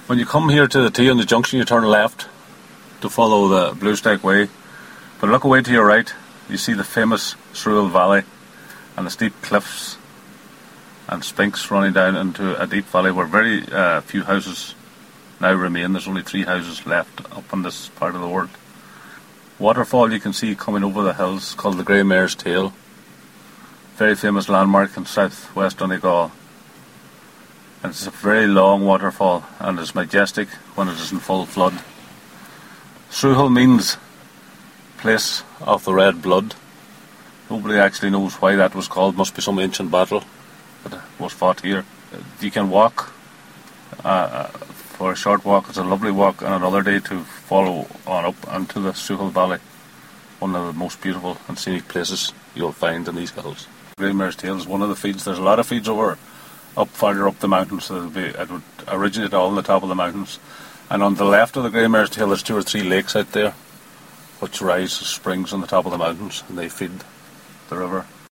When you come here to the T on the junction, you turn left to follow the Bluestack Way. But look away to your right, you see the famous Sruhill Valley and the steep cliffs and spinks running down into a deep valley where very few houses now remain. There's only 3 houses left up in this part of the world. Waterfall you can see coming over the hills called the Grey Mare's Tail. Very famous landmark in southwest Donegal. And it's a very long waterfall and it's majestic when it is in full flood. Sruhill means place of the red blood. Nobody actually knows why that was called. Must be some ancient battle that was fought here. You can walk for a short walk. It's a lovely walk, and another day to follow on up into the Sruhill Valley, one of the most beautiful and scenic places you'll find in these hills. Grey Mare's Tail is one of the feeds. There's a lot of feeds up farther up the mountains, so it would originate all on the top of the mountains. And on the left of the Grey Mare's Tail there's 2 or 3 lakes out there which rise as springs on the top of the mountains, and they feed the river.